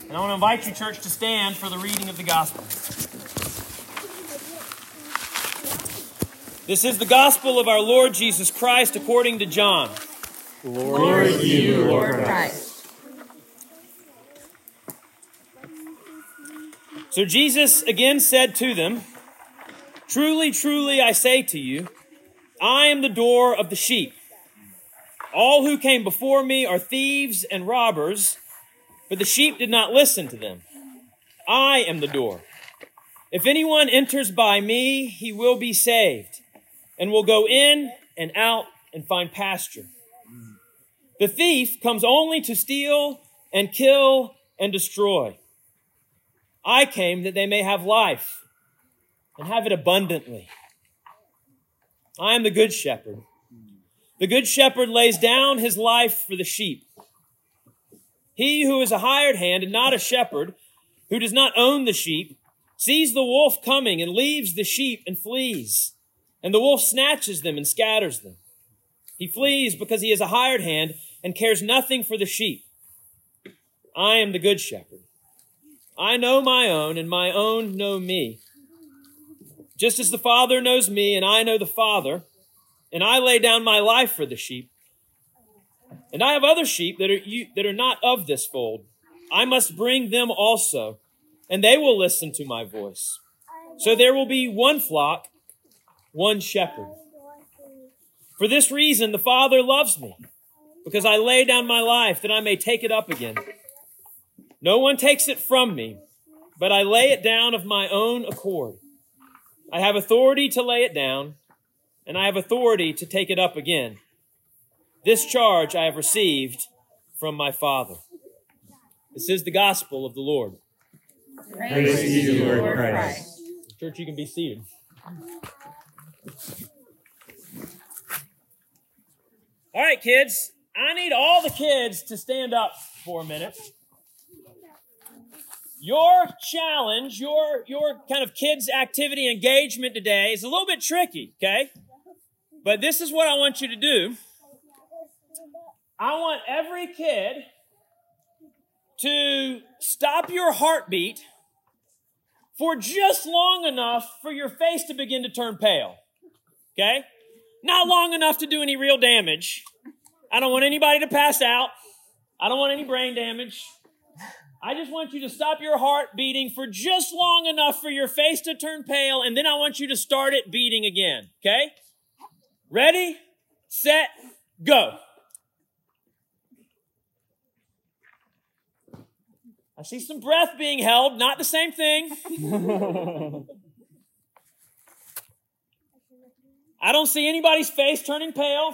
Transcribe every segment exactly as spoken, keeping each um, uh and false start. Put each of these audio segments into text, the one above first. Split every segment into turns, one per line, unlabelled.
And I want to invite you, church, to stand for the reading of the gospel. This is the gospel of our Lord Jesus Christ according to John.
Glory to you, Lord Christ.
So Jesus again said to them, "Truly, truly, I say to you, I am the door of the sheep. All who came before me are thieves and robbers, but the sheep did not listen to them. I am the door. If anyone enters by me, he will be saved, and will go in and out and find pasture. The thief comes only to steal and kill and destroy. I came that they may have life and have it abundantly. I am the good shepherd. The good shepherd lays down his life for the sheep. He who is a hired hand and not a shepherd, who does not own the sheep, sees the wolf coming and leaves the sheep and flees. And the wolf snatches them and scatters them. He flees because he is a hired hand and cares nothing for the sheep. I am the good shepherd. I know my own, and my own know me. Just as the Father knows me, and I know the Father, and I lay down my life for the sheep. And I have other sheep that are you, that are not of this fold. I must bring them also, and they will listen to my voice. So there will be one flock, one shepherd. For this reason, the Father loves me, because I lay down my life that I may take it up again. No one takes it from me, but I lay it down of my own accord. I have authority to lay it down, and I have authority to take it up again. This charge I have received from my Father." This is the gospel of the Lord.
Praise, Praise to you, Lord, Lord Christ.
Christ. Church, you can be seated. All right, kids. I need all the kids to stand up for a minute. Your challenge, your, your kind of kids' activity engagement today is a little bit tricky, okay? But this is what I want you to do. I want every kid to stop your heartbeat for just long enough for your face to begin to turn pale, okay? Not long enough to do any real damage. I don't want anybody to pass out. I don't want any brain damage. I just want you to stop your heart beating for just long enough for your face to turn pale, and then I want you to start it beating again, okay? Ready, set, go. I see some breath being held, not the same thing. I don't see anybody's face turning pale.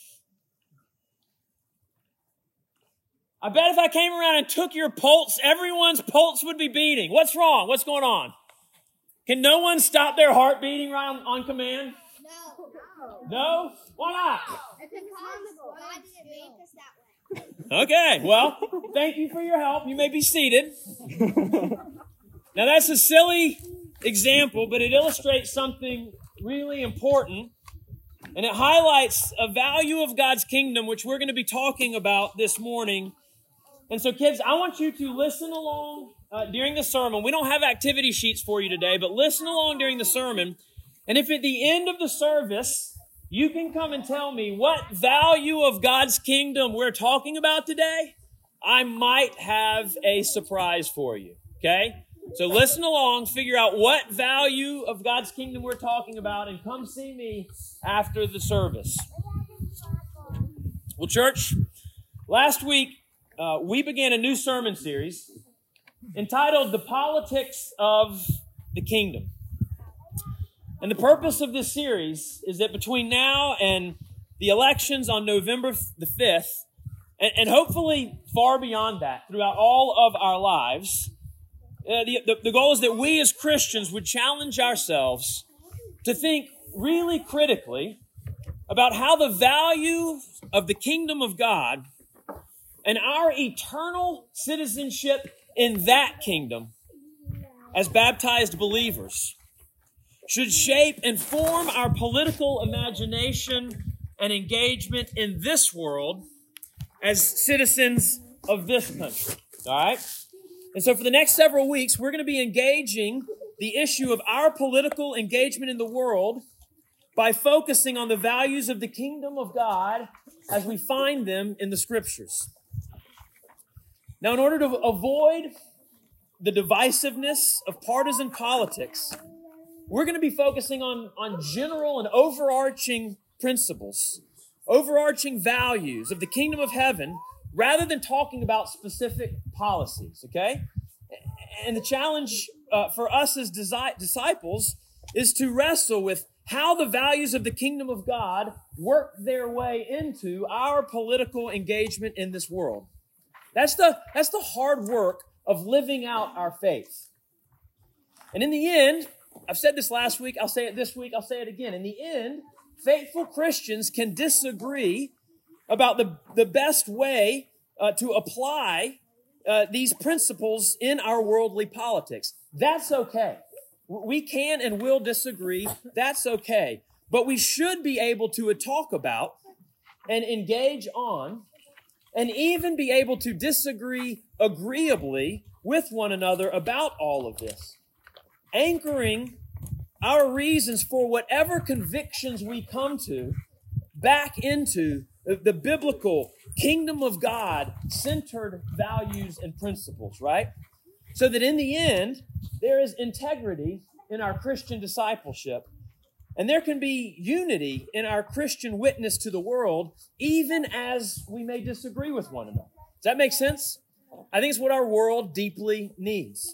I bet if I came around and took your pulse, everyone's pulse would be beating. What's wrong? What's going on? Can no one stop their heart beating right on, on command?
No.
No? Why not?
It's impossible. God didn't make us that way.
Okay, well, thank you for your help. You may be seated. Now, that's a silly example, but it illustrates something really important, and it highlights a value of God's kingdom, which we're going to be talking about this morning. And so, kids, I want you to listen along uh, during the sermon. We don't have activity sheets for you today, but listen along during the sermon. And if at the end of the service, you can come and tell me what value of God's kingdom we're talking about today, I might have a surprise for you, okay? So listen along, figure out what value of God's kingdom we're talking about, and come see me after the service. Well, church, last week, uh, we began a new sermon series entitled The Politics of the Kingdom. And the purpose of this series is that between now and the elections on November the fifth, and, and hopefully far beyond that, throughout all of our lives, uh, the, the, the goal is that we as Christians would challenge ourselves to think really critically about how the value of the kingdom of God and our eternal citizenship in that kingdom as baptized believers should shape and form our political imagination and engagement in this world as citizens of this country. All right? And so for the next several weeks, we're going to be engaging the issue of our political engagement in the world by focusing on the values of the kingdom of God as we find them in the Scriptures. Now, in order to avoid the divisiveness of partisan politics, we're going to be focusing on, on general and overarching principles, overarching values of the kingdom of heaven, rather than talking about specific policies, okay? And the challenge uh, for us as disi- disciples is to wrestle with how the values of the kingdom of God work their way into our political engagement in this world. That's the, that's the hard work of living out our faith. And in the end, I've said this last week, I'll say it this week, I'll say it again. In the end, faithful Christians can disagree about the, the best way uh, to apply uh, these principles in our worldly politics. That's okay. We can and will disagree. That's okay. But we should be able to talk about and engage on and even be able to disagree agreeably with one another about all of this, anchoring our reasons for whatever convictions we come to back into the, the biblical kingdom of God centered values and principles, right? So that in the end, there is integrity in our Christian discipleship, and there can be unity in our Christian witness to the world, even as we may disagree with one another. Does that make sense? I think it's what our world deeply needs.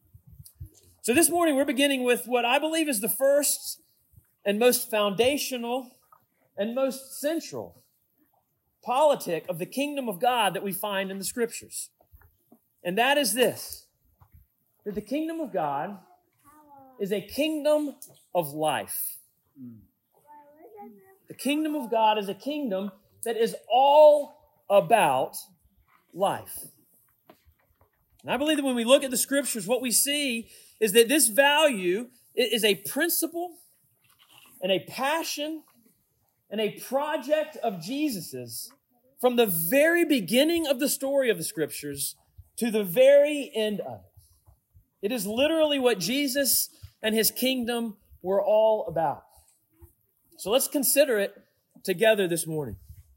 So this morning, we're beginning with what I believe is the first and most foundational and most central politic of the kingdom of God that we find in the Scriptures. And that is this, that the kingdom of God is a kingdom of life. The kingdom of God is a kingdom that is all about life. And I believe that when we look at the Scriptures, what we see is that this value is a principle and a passion and a project of Jesus's from the very beginning of the story of the Scriptures to the very end of it. It is literally what Jesus and His kingdom were all about. So let's consider it together this morning.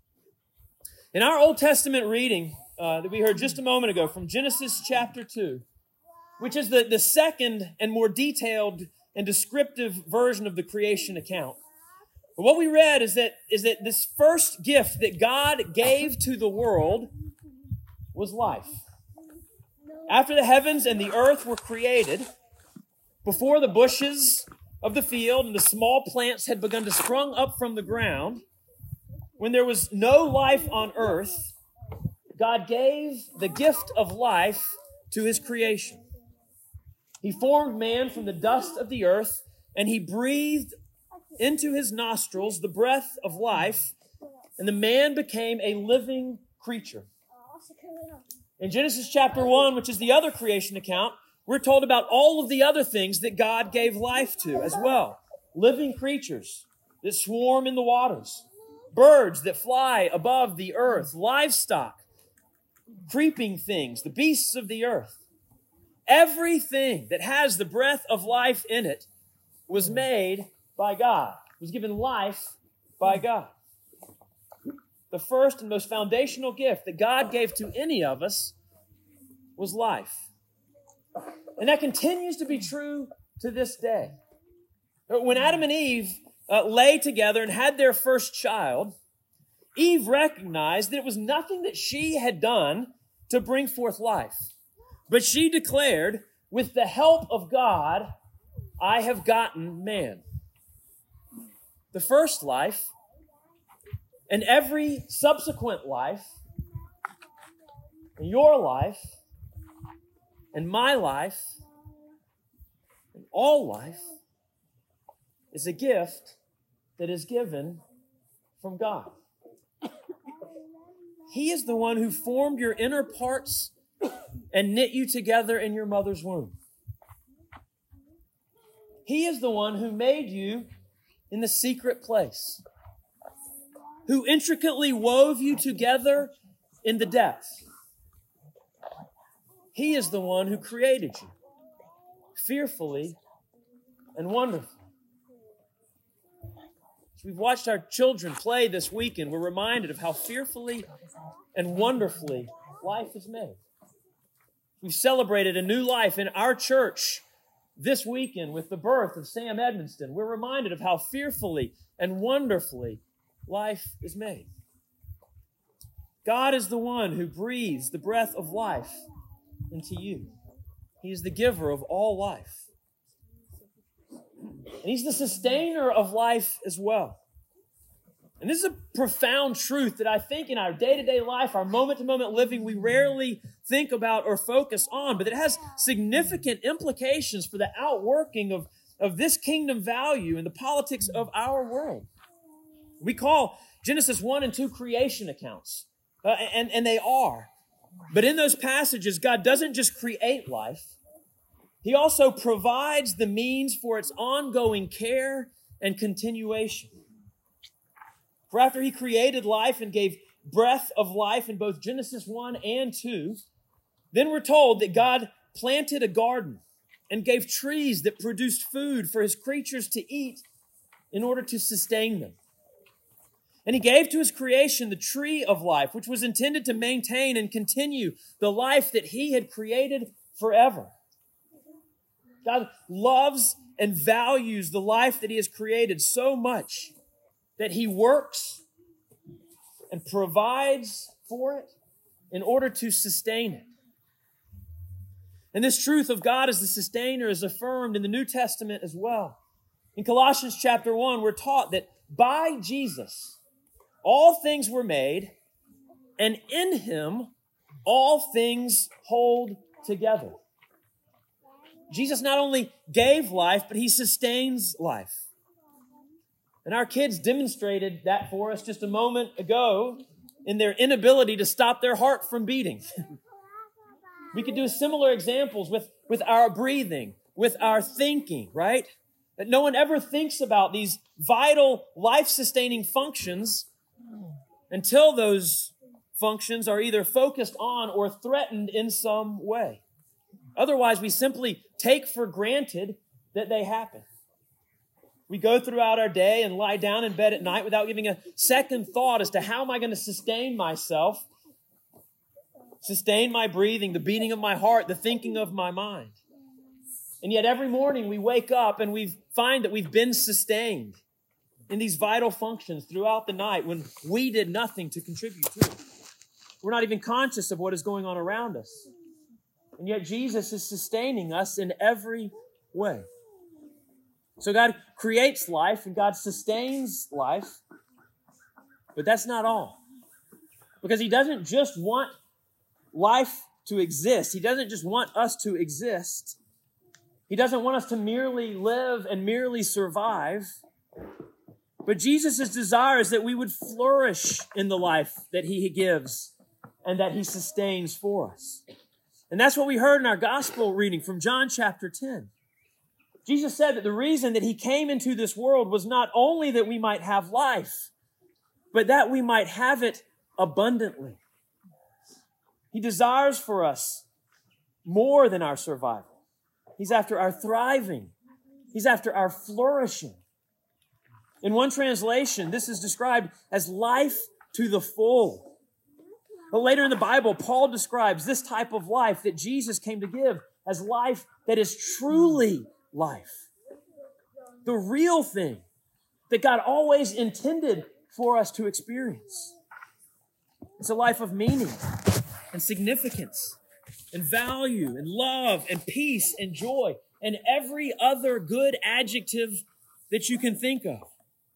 In our Old Testament reading uh, that we heard just a moment ago from Genesis chapter two, which is the, the second and more detailed and descriptive version of the creation account. But what we read is that, is that this first gift that God gave to the world was life. After the heavens and the earth were created, before the bushes of the field and the small plants had begun to sprung up from the ground, when there was no life on earth, God gave the gift of life to His creation. He formed man from the dust of the earth, and He breathed into his nostrils the breath of life, and the man became a living creature. In Genesis chapter one, which is the other creation account, we're told about all of the other things that God gave life to as well. Living creatures that swarm in the waters, birds that fly above the earth, livestock, creeping things, the beasts of the earth. Everything that has the breath of life in it was made by God, was given life by God. The first and most foundational gift that God gave to any of us was life. And that continues to be true to this day. When Adam and Eve uh, lay together and had their first child, Eve recognized that it was nothing that she had done to bring forth life. But she declared, with the help of God, I have gotten man. The first life and every subsequent life, and your life, and my life, and all life, is a gift that is given from God. He is the one who formed your inner parts and knit you together in your mother's womb. He is the one who made you in the secret place, who intricately wove you together in the depths. He is the one who created you, fearfully and wonderfully. As we've watched our children play this weekend, we're reminded of how fearfully and wonderfully life is made. We've celebrated a new life in our church this weekend with the birth of Sam Edmonston. We're reminded of how fearfully and wonderfully life is made. God is the one who breathes the breath of life into you. He is the giver of all life. And He's the sustainer of life as well. And this is a profound truth that I think in our day-to-day life, our moment-to-moment living, we rarely think about or focus on, but it has significant implications for the outworking of, of this kingdom value in the politics of our world. We call Genesis one and two creation accounts, uh, and, and they are. But in those passages, God doesn't just create life. He also provides the means for its ongoing care and continuation. For after He created life and gave breath of life in both Genesis one and two, then we're told that God planted a garden and gave trees that produced food for His creatures to eat in order to sustain them. And He gave to His creation the tree of life, which was intended to maintain and continue the life that He had created forever. God loves and values the life that He has created so much that He works and provides for it in order to sustain it. And this truth of God as the sustainer is affirmed in the New Testament as well. In Colossians chapter one, we're taught that by Jesus, all things were made, and in Him, all things hold together. Jesus not only gave life, but He sustains life. And our kids demonstrated that for us just a moment ago in their inability to stop their heart from beating. We could do similar examples with, with our breathing, with our thinking, right? That no one ever thinks about these vital, life-sustaining functions until those functions are either focused on or threatened in some way. Otherwise, we simply take for granted that they happen. We go throughout our day and lie down in bed at night without giving a second thought as to how am I going to sustain myself, sustain my breathing, the beating of my heart, the thinking of my mind. And yet every morning we wake up and we find that we've been sustained in these vital functions throughout the night when we did nothing to contribute to it. We're not even conscious of what is going on around us. And yet Jesus is sustaining us in every way. So God creates life and God sustains life, but that's not all. Because He doesn't just want life to exist. He doesn't just want us to exist. He doesn't want us to merely live and merely survive. But Jesus' desire is that we would flourish in the life that He gives and that He sustains for us. And that's what we heard in our gospel reading from John chapter ten. Jesus said that the reason that He came into this world was not only that we might have life, but that we might have it abundantly. He desires for us more than our survival. He's after our thriving. He's after our flourishing. In one translation, this is described as life to the full. But later in the Bible, Paul describes this type of life that Jesus came to give as life that is truly life. The real thing that God always intended for us to experience. It's a life of meaning and significance and value and love and peace and joy and every other good adjective that you can think of.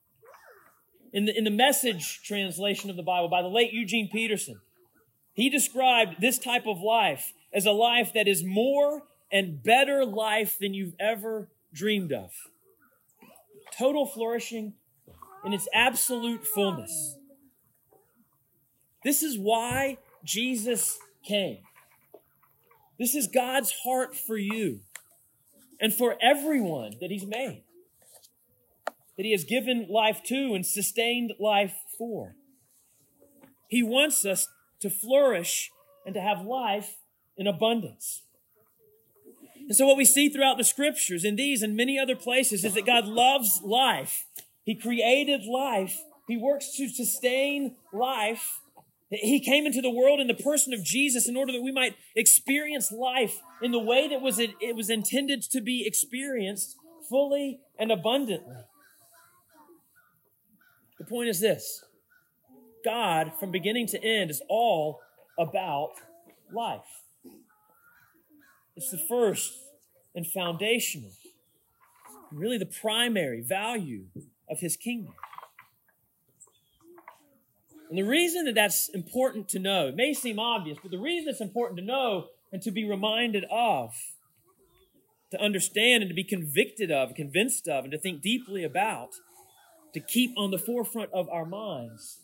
In the, in the Message translation of the Bible by the late Eugene Peterson, he described this type of life as a life that is more and better life than you've ever dreamed of. Total flourishing in its absolute fullness. This is why Jesus came. This is God's heart for you and for everyone that He's made, that He has given life to and sustained life for. He wants us to flourish and to have life in abundance. And so what we see throughout the scriptures in these and many other places is that God loves life. He created life. He works to sustain life. He came into the world in the person of Jesus in order that we might experience life in the way that was it, it was intended to be experienced fully and abundantly. The point is this: God, from beginning to end, is all about life. It's the first and foundational, really the primary value of his kingdom. And the reason that that's important to know, it may seem obvious, but the reason it's important to know and to be reminded of, to understand and to be convicted of, convinced of, and to think deeply about, to keep on the forefront of our minds,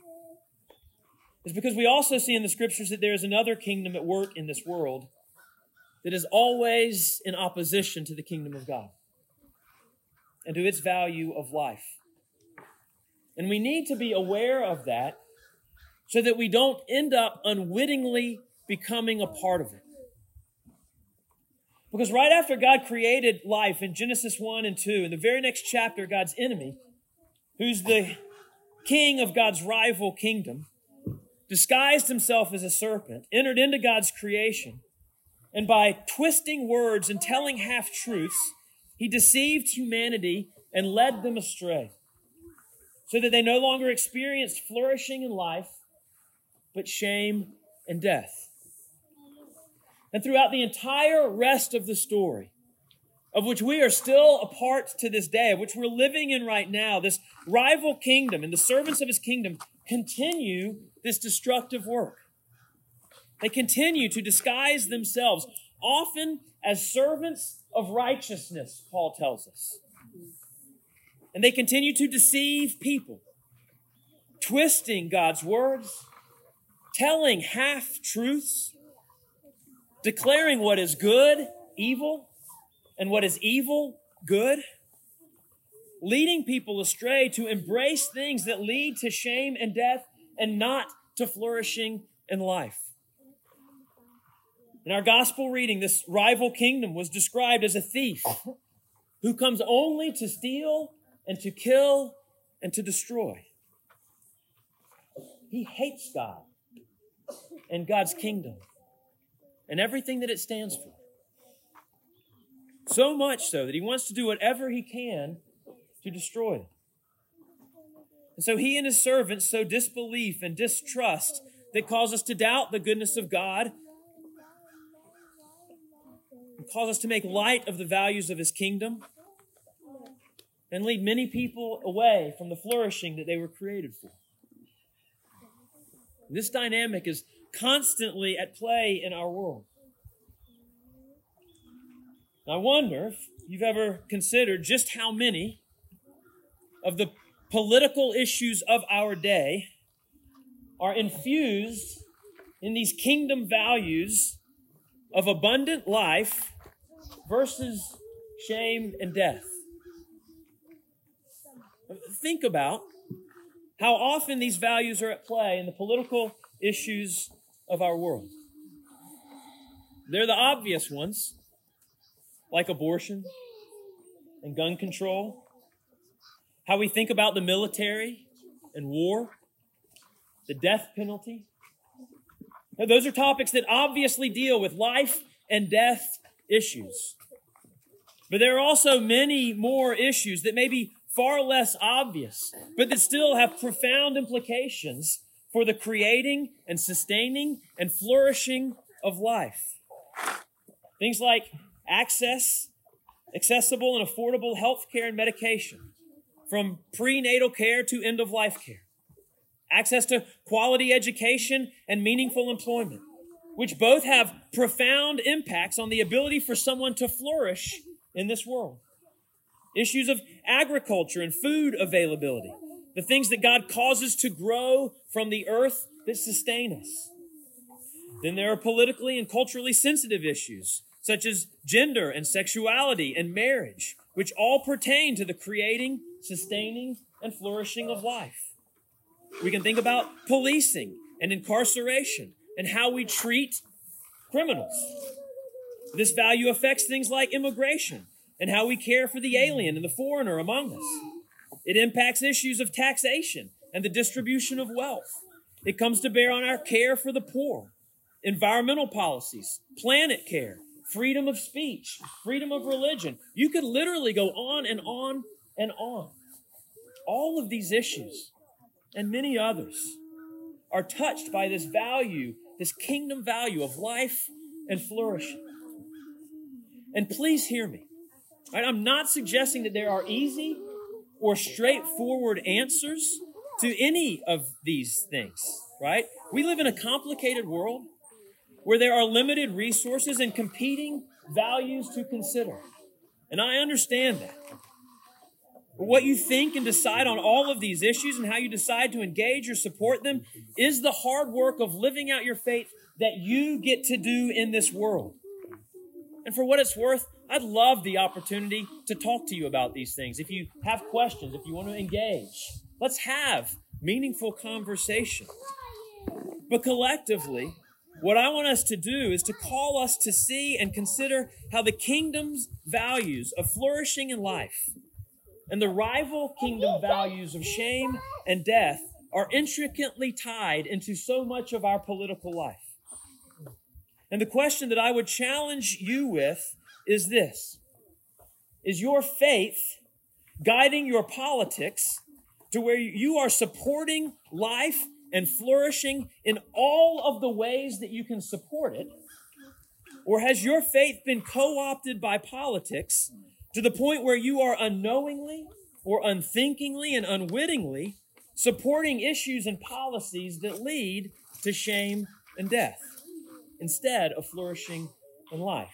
is because we also see in the scriptures that there is another kingdom at work in this world that is always in opposition to the kingdom of God and to its value of life. And we need to be aware of that so that we don't end up unwittingly becoming a part of it. Because right after God created life in Genesis one and two, in the very next chapter, God's enemy, who's the king of God's rival kingdom, disguised himself as a serpent, entered into God's creation, and by twisting words and telling half-truths, he deceived humanity and led them astray, so that they no longer experienced flourishing in life, but shame and death. And throughout the entire rest of the story, of which we are still a part to this day, of which we're living in right now, this rival kingdom and the servants of his kingdom continue this destructive work. They continue to disguise themselves, often as servants of righteousness, Paul tells us. And they continue to deceive people, twisting God's words, telling half-truths, declaring what is good, evil, and what is evil, good, leading people astray to embrace things that lead to shame and death and not to flourishing in life. In our gospel reading, this rival kingdom was described as a thief who comes only to steal and to kill and to destroy. He hates God and God's kingdom and everything that it stands for. So much so that he wants to do whatever he can to destroy it. And so he and his servants sow disbelief and distrust that cause us to doubt the goodness of God and cause us to make light of the values of his kingdom and lead many people away from the flourishing that they were created for. This dynamic is constantly at play in our world. I wonder if you've ever considered just how many of the political issues of our day are infused in these kingdom values of abundant life versus shame and death. Think about how often these values are at play in the political issues of our world. They're the obvious ones, like abortion and gun control, how we think about the military and war, the death penalty. Now, those are topics that obviously deal with life and death issues. But there are also many more issues that may be far less obvious, but that still have profound implications for the creating and sustaining and flourishing of life. Things like access, accessible and affordable health care and medication, from prenatal care to end-of-life care. Access to quality education and meaningful employment, which both have profound impacts on the ability for someone to flourish in this world. Issues of agriculture and food availability, the things that God causes to grow from the earth that sustain us. Then there are politically and culturally sensitive issues, such as gender and sexuality and marriage, which all pertain to the creating, sustaining, and flourishing of life. We can think about policing and incarceration and how we treat criminals. This value affects things like immigration and how we care for the alien and the foreigner among us. It impacts issues of taxation and the distribution of wealth. It comes to bear on our care for the poor, environmental policies, planet care, freedom of speech, freedom of religion. You could literally go on and on and on. All of these issues and many others are touched by this value, this kingdom value of life and flourishing. And please hear me. Right? I'm not suggesting that there are easy or straightforward answers to any of these things, right? We live in a complicated world where there are limited resources and competing values to consider. And I understand that. But what you think and decide on all of these issues and how you decide to engage or support them is the hard work of living out your faith that you get to do in this world. And for what it's worth, I'd love the opportunity to talk to you about these things. If you have questions, if you want to engage, let's have meaningful conversation. But collectively, what I want us to do is to call us to see and consider how the kingdom's values of flourishing in life and the rival kingdom values of shame and death are intricately tied into so much of our political life. And the question that I would challenge you with is this: is your faith guiding your politics to where you are supporting life and flourishing in all of the ways that you can support it? Or has your faith been co-opted by politics to the point where you are unknowingly or unthinkingly and unwittingly supporting issues and policies that lead to shame and death instead of flourishing in life?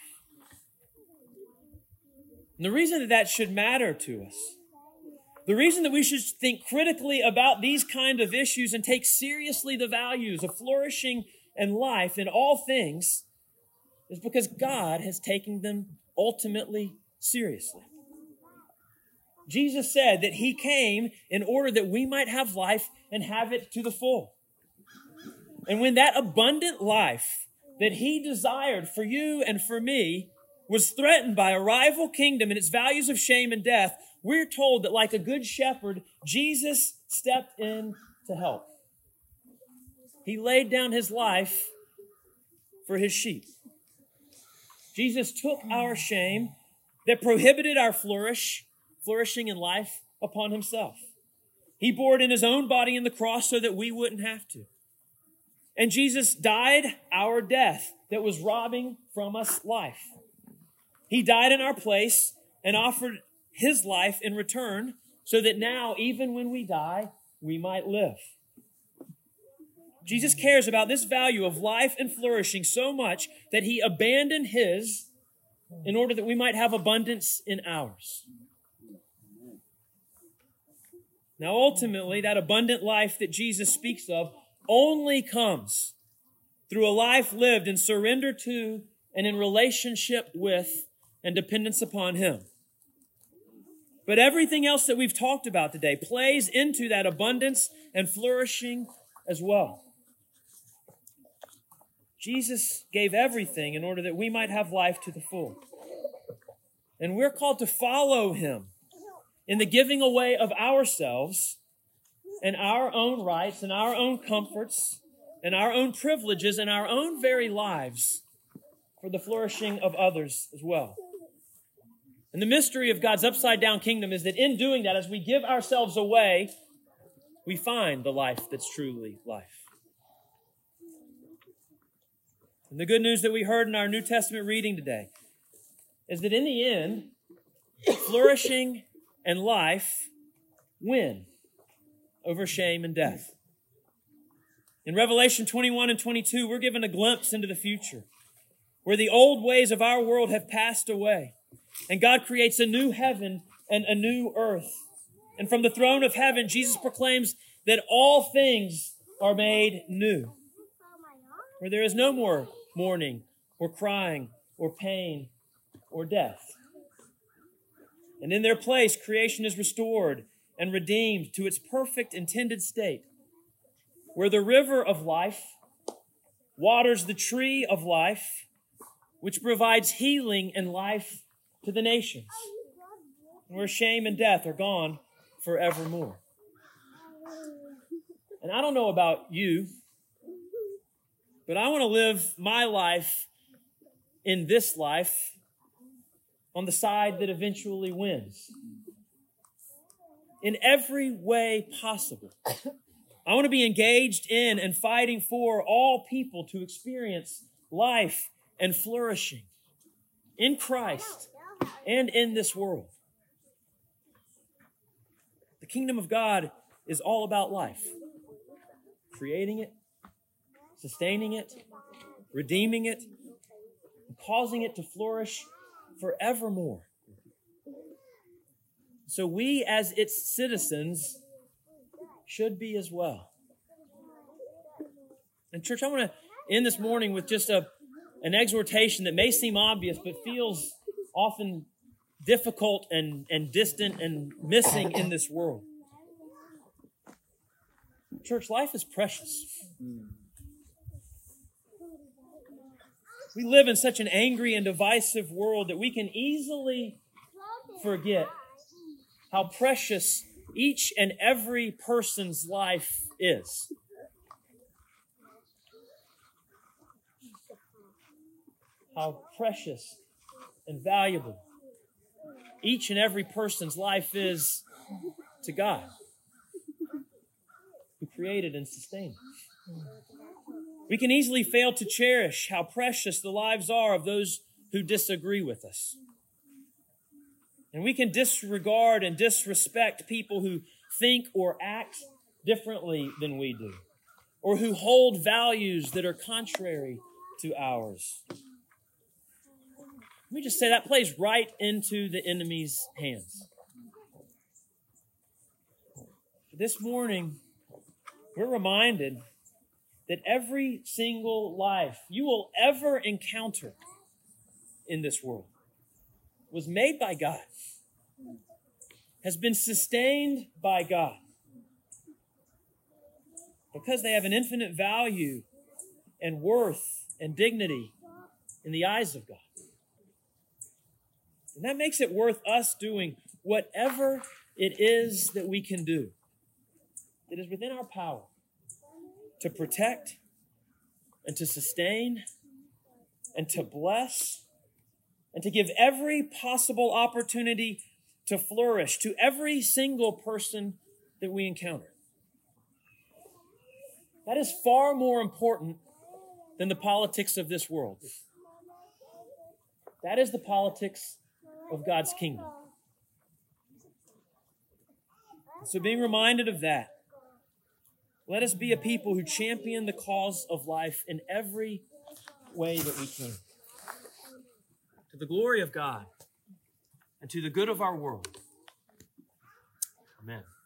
And the reason that that should matter to us, the reason that we should think critically about these kind of issues and take seriously the values of flourishing and life in all things is because God has taken them ultimately seriously. Jesus said that he came in order that we might have life and have it to the full. And when that abundant life that he desired for you and for me was threatened by a rival kingdom and its values of shame and death, we're told that like a good shepherd, Jesus stepped in to help. He laid down his life for his sheep. Jesus took our shame that prohibited our flourish, flourishing in life upon himself. He bore it in his own body in the cross so that we wouldn't have to. And Jesus died our death that was robbing from us life. He died in our place and offered his life in return so that now, even when we die, we might live. Jesus cares about this value of life and flourishing so much that he abandoned his in order that we might have abundance in ours. Now, ultimately, that abundant life that Jesus speaks of only comes through a life lived in surrender to and in relationship with and dependence upon him. But everything else that we've talked about today plays into that abundance and flourishing as well. Jesus gave everything in order that we might have life to the full. And we're called to follow him in the giving away of ourselves and our own rights and our own comforts and our own privileges and our own very lives for the flourishing of others as well. And the mystery of God's upside-down kingdom is that in doing that, as we give ourselves away, we find the life that's truly life. And the good news that we heard in our New Testament reading today is that in the end, flourishing and life win over shame and death. In Revelation twenty-one and twenty-two, we're given a glimpse into the future, where the old ways of our world have passed away, and God creates a new heaven and a new earth. And from the throne of heaven, Jesus proclaims that all things are made new, where there is no more mourning or crying or pain or death. And in their place, creation is restored and redeemed to its perfect intended state, where the river of life waters the tree of life which provides healing and life to the nations, where shame and death are gone forevermore. And I don't know about you, but I want to live my life in this life on the side that eventually wins. In every way possible. I want to be engaged in and fighting for all people to experience life and flourishing in Christ and in this world. The kingdom of God is all about life. Creating it, sustaining it, redeeming it, and causing it to flourish forevermore. So we, as its citizens, should be as well. And church, I want to end this morning with just a, an exhortation that may seem obvious, but feels often difficult and, and distant and missing in this world. Church, life is precious. We live in such an angry and divisive world that we can easily forget how precious each and every person's life is. How precious and valuable each and every person's life is to God, who created and sustained it. We can easily fail to cherish how precious the lives are of those who disagree with us. And we can disregard and disrespect people who think or act differently than we do, or who hold values that are contrary to ours. Let me just say that plays right into the enemy's hands. This morning, we're reminded that every single life you will ever encounter in this world was made by God, has been sustained by God, because they have an infinite value and worth and dignity in the eyes of God. And that makes it worth us doing whatever it is that we can do that is within our power to protect and to sustain and to bless and to give every possible opportunity to flourish to every single person that we encounter. That is far more important than the politics of this world. That is the politics of God's kingdom. So being reminded of that, let us be a people who champion the cause of life in every way that we can. To the glory of God and to the good of our world. Amen.